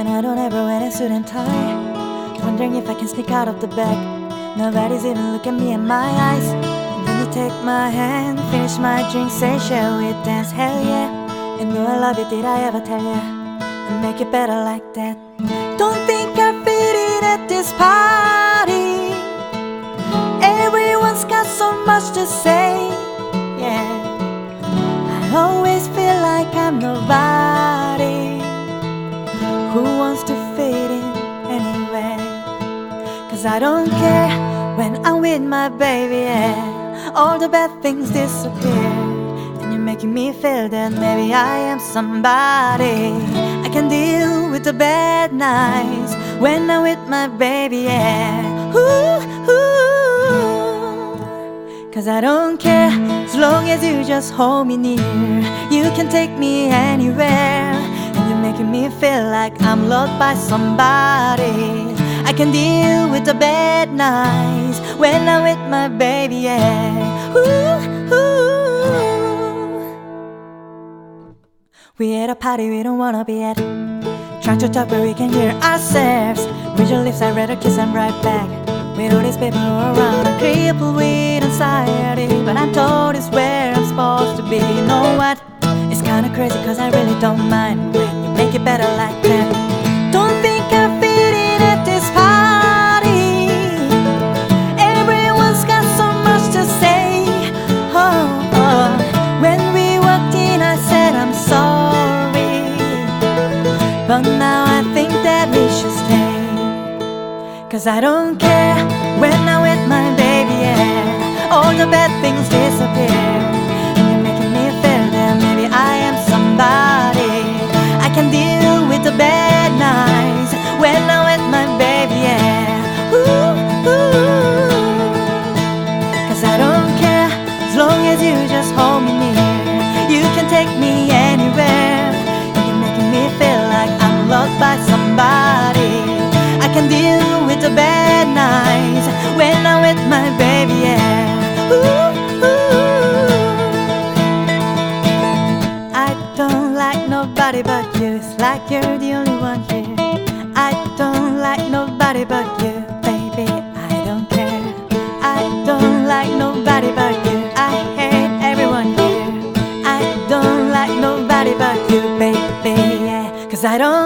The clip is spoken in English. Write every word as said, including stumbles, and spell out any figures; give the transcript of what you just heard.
I don't ever wear a suit and tie, wondering if I can sneak out of the back. Nobody's even look at me in my eyes. And then you take my hand, finish my drink, say shall we dance, hell yeah. And know I love you, did I ever tell ya? And make it better like that. Don't think I fit in at this party. Everyone's got so much to say, yeah. I always feel like I'm nobody who wants to fit in anyway. Cause I don't care when I'm with my baby, yeah. All the bad things disappear, and you're making me feel that maybe I am somebody. I can deal with the bad nights when I'm with my baby, yeah. Ooh, ooh. Cause I don't care as long as you just hold me near. You can take me anywhere, and you're making me feel like I'm loved by somebody. I can deal with the bad nights when I'm with my baby, yeah. Ooh, ooh. We at a party we don't wanna be at, trying to talk where we can hear ourselves. With your lips I'd rather kiss them right back. With all these people around, I'm crippled with anxiety, but I'm told it's where I'm supposed to be. You know what? It's kinda crazy cause I really don't mind when you make it better like that. Don't think I fit in at this party. Everyone's got so much to say. Oh, oh. When we walked in I said I'm sorry, but now I think that we should stay. Cause I don't care when I'm with my baby, yeah. All the bad things disappear, and you're making me feel that maybe I am somebody. I can deal with the bad nights when I'm with my baby, yeah. Ooh, ooh. Cause I don't care as long as you just hold me near. You can take me anywhere, and you're making me feel like I'm loved by somebody. I can deal with the bad nights when I'm with my baby, yeah. Ooh, ooh. I don't like nobody but you. It's like you're the only one here. I don't like nobody but you, baby. I don't care. I don't like nobody but you. I hate everyone here. I don't like nobody but you, baby, yeah. Cause I don't